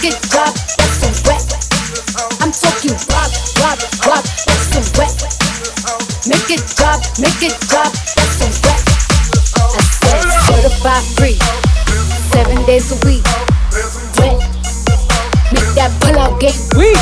make it drop, that's some wet. I'm talking rock, rock, rock, that's some wet. Make it drop, that's some wet. I said certified free, 7 days a week. Wet, make that pull out get weak.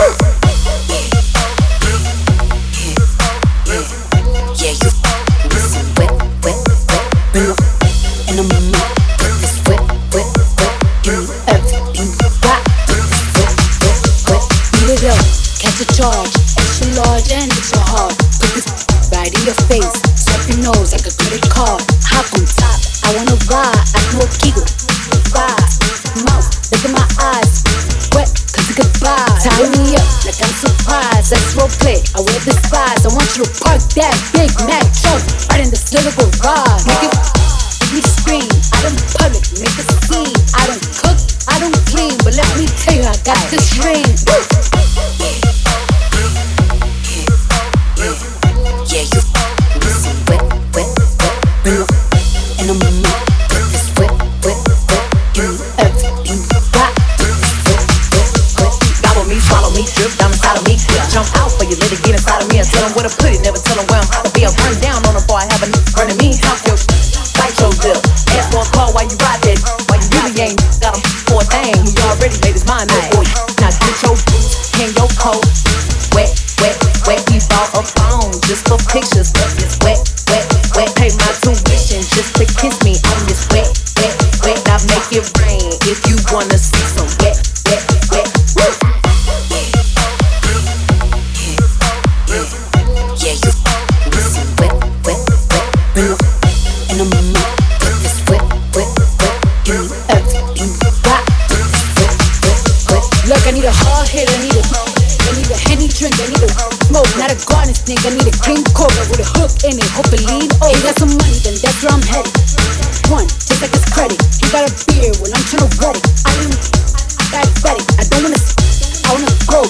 Yeah, you listen wet, wet, wet, bring up, and I'm in this wet, wet, wet, give me everything you got. Wet, wet, wet, beat it up, catch a charge, extra large and extra hard. Put this right in your face, swipe your nose like a credit card. Hop on top, I wanna ride, I know Kegel, ride, mouth, look at my eyes, wet, cause it could buy. Tie me up like I'm surprised, that's roleplay, I wear the spies. I want you to park that Big Mac truck right in this little garage. Make it, make me scream, out in public, make a scene. I don't cook, I don't clean, but let me tell you, I got this ring. Yeah, you listen wet, wet, wet, bring up, and I'm in this wet, wet, wet, give me everything you got. Wet, wet, wet, gobble me, swallow me, drip down inside of me. Jump out for you, let it get inside of me. I tell them where to put it, never tell them where I'm to be. I run down on them before I have a burning me. Talk your bite your lip. Ask for a call while you ride that. While you really ain't got him for a thing. He already made his mind up for you. Now get your boots, hang your coat. Wet, wet, wet, we bought a phone just for pictures. It's wet, wet, wet. Pay my tuition just to kiss me on this wet, wet, wet. Now make it rain if you wanna see some wet, wet, wet. Woo! Yeah, you listen wet, wet, wet, bring up, and I'm in this wet, wet, wet, give me everything you got. Wet, wet, wet. Look, I need a hard hit, I need a Henny drink, I need a smoke, not a garden snake. I need a king cobra with a hook in it, hope it lean over. Ain't got some money, then that's where I'm headed. One, just like it's credit. You got a beer when I'm tryna wet it. I am diabetic, I don't wanna I wanna go,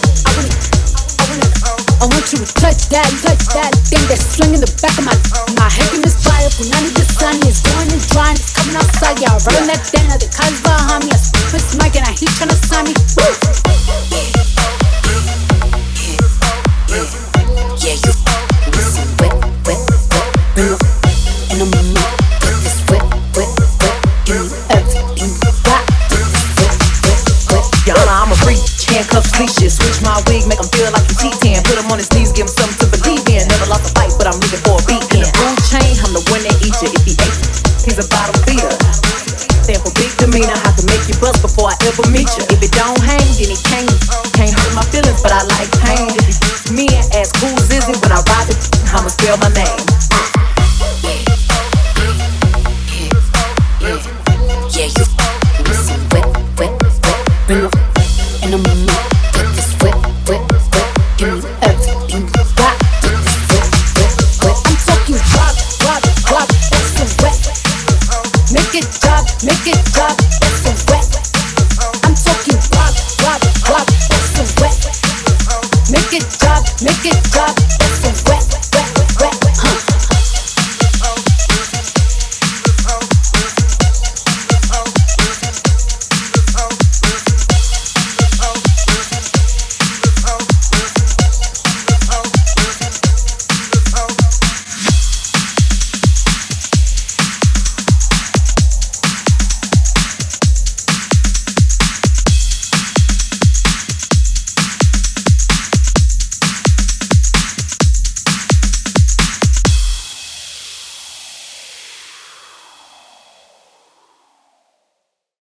I want you to touch that thing that's swinging the back of my head in this fire. Punani the sun is going and drying, it's coming outside. Yeah, running that thing, the cars behind me. I spit this mic and I heat tryna sign me. Woo! Yeah, you listen wet, wet, wet, bring up, and I'm in this wet, wet, wet, give me everything you got. Wet, wet, wet. Y'all know I'm a freak, handcuffs, leashes, switch my wig, make 'em feel like a T10. Put 'em on his knees, give him something to believe in. Never lost a fight, but I'm looking for a beat. In the food chain, I'm the one that eat you. If he ate, he's a bottom feeder. Stand for big demeanor, I can make you bust before I ever meet you. If it don't hang, then it can't hurt my feelings, but I like pain. If you me and ask who's is it when I ride it, I'ma spell my name. Yeah, you listen wet, wet, wet, bring up, and I'm in this wet, wet, wet, give me everything you got. Wet, wet, wet, I'm talking drop, drop, drop, that's some wet. Make it drop, that's some wet.